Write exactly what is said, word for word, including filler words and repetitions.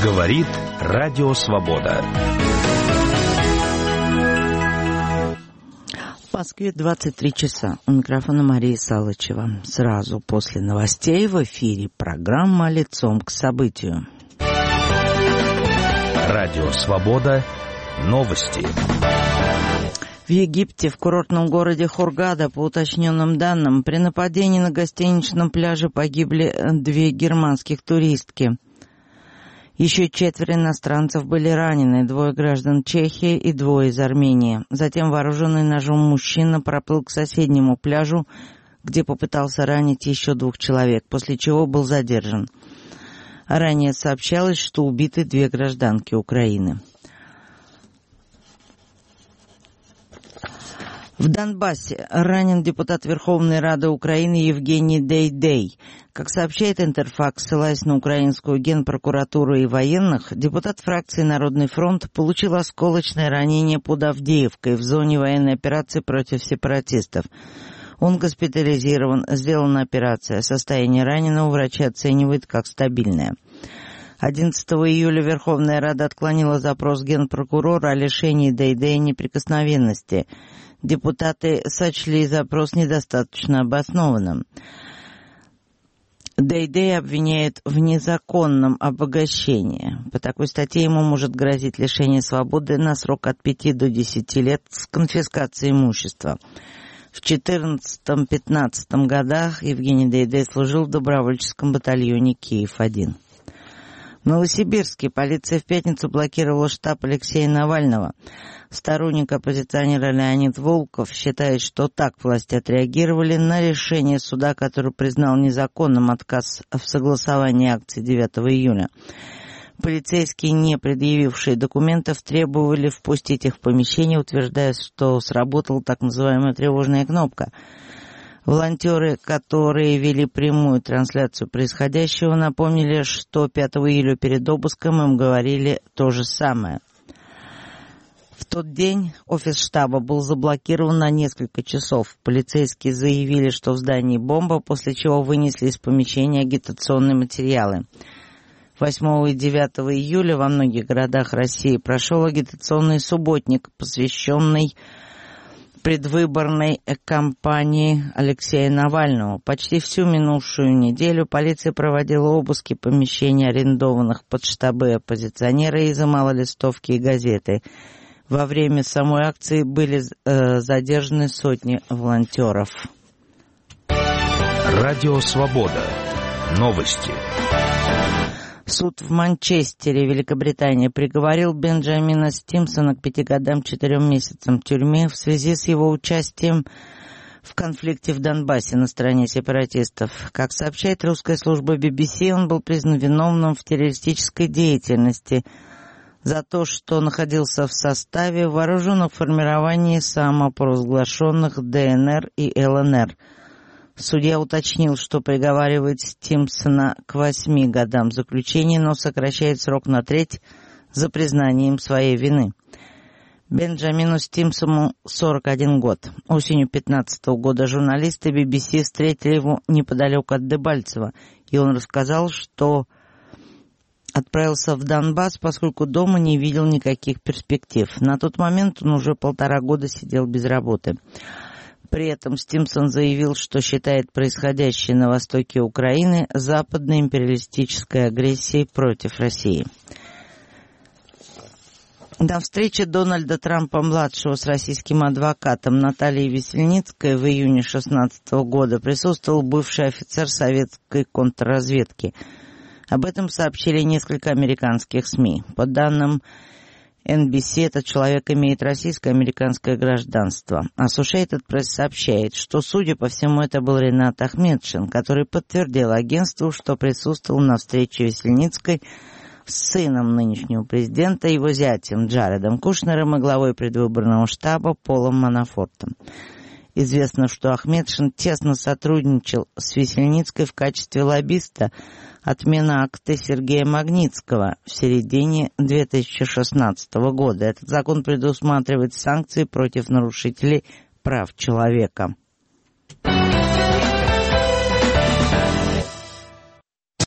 Говорит Радио Свобода. В Москве двадцать три часа. У микрофона Мария Салычева. Сразу после новостей в эфире программа «Лицом к событию». Радио Свобода. Новости. В Египте, в курортном городе Хургада, по уточненным данным, при нападении на гостиничном пляже погибли две германских туристки. Еще четверо иностранцев были ранены, двое граждан Чехии и двое из Армении. Затем вооруженный ножом мужчина проплыл к соседнему пляжу, где попытался ранить еще двух человек, после чего был задержан. Ранее сообщалось, что убиты две гражданки Украины. В Донбассе ранен депутат Верховной Рады Украины Евгений Дейдей. Как сообщает Интерфакс, ссылаясь на украинскую генпрокуратуру и военных, депутат фракции «Народный фронт» получил осколочное ранение под Авдеевкой в зоне военной операции против сепаратистов. Он госпитализирован, сделана операция. Состояние раненого врачи оценивают как стабильное. одиннадцатого июля Верховная Рада отклонила запрос генпрокурора о лишении Дейдея неприкосновенности. Депутаты сочли запрос недостаточно обоснованным. Дейдей обвиняют в незаконном обогащении. По такой статье ему может грозить лишение свободы на срок от пяти до десяти лет с конфискацией имущества. В четырнадцатом-пятнадцатом годах Евгений Дейдей служил в добровольческом батальоне Киев один. В Новосибирске полиция в пятницу блокировала штаб Алексея Навального. Сторонник оппозиционера Леонид Волков считает, что так власти отреагировали на решение суда, который признал незаконным отказ в согласовании акций девятого июля. Полицейские, не предъявившие документов, требовали впустить их в помещение, утверждая, что сработала так называемая тревожная кнопка. Волонтеры, которые вели прямую трансляцию происходящего, напомнили, что пятого июля перед обыском им говорили то же самое. В тот день офис штаба был заблокирован на несколько часов. Полицейские заявили, что в здании бомба, после чего вынесли из помещения агитационные материалы. восьмого и девятого июля во многих городах России прошел агитационный субботник, посвященный предвыборной кампании Алексея Навального. Почти всю минувшую неделю полиция проводила обыски помещений, арендованных под штабы оппозиционера, и изымала листовки и газеты. Во время самой акции были э, задержаны сотни волонтеров. Радио Свобода. Новости. Суд в Манчестере, Великобритания, приговорил Бенджамина Стимсона к пяти годам четырем месяцам тюрьмы в связи с его участием в конфликте в Донбассе на стороне сепаратистов. Как сообщает русская служба би би си, он был признан виновным в террористической деятельности за то, что находился в составе вооруженных формирований самопровозглашенных дэ эн эр и эл эн эр. Судья уточнил, что приговаривает Стимсона к восьми годам заключения, но сокращает срок на треть за признанием своей вины. Бенджамину Стимсону сорок один год. Осенью пятнадцатого года журналисты би би си встретили его неподалеку от Дебальцево, и он рассказал, что отправился в Донбасс, поскольку дома не видел никаких перспектив. На тот момент он уже полтора года сидел без работы. При этом Стимсон заявил, что считает происходящее на востоке Украины западной империалистической агрессией против России. На встрече Дональда Трампа-младшего с российским адвокатом Натальей Весельницкой в июне шестнадцатого года присутствовал бывший офицер советской контрразведки. Об этом сообщили несколько американских СМИ. По данным эн би си, этот человек имеет российско-американское гражданство. Associated Press сообщает, что, судя по всему, это был Ренат Ахметшин, который подтвердил агентству, что присутствовал на встрече Весельницкой с сыном нынешнего президента, его зятем Джаредом Кушнером и главой предвыборного штаба Полом Манафортом. Известно, что Ахметшин тесно сотрудничал с Весельницкой в качестве лоббиста отмены акта Сергея Магнитского в середине две тысячи шестнадцатого года. Этот закон предусматривает санкции против нарушителей прав человека.